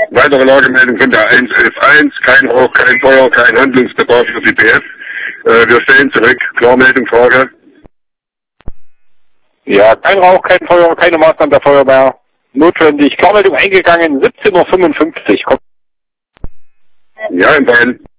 Weitere Lagemeldung von der 111.1, kein Rauch, kein Feuer, kein Handlungsbedarf für die BF. Wir stellen zurück. Klarmeldung, Frage. Ja, kein Rauch, kein Feuer, keine Maßnahmen der Feuerwehr. Notwendig. Klarmeldung eingegangen, 17:55 Uhr. Ja, in Bayern.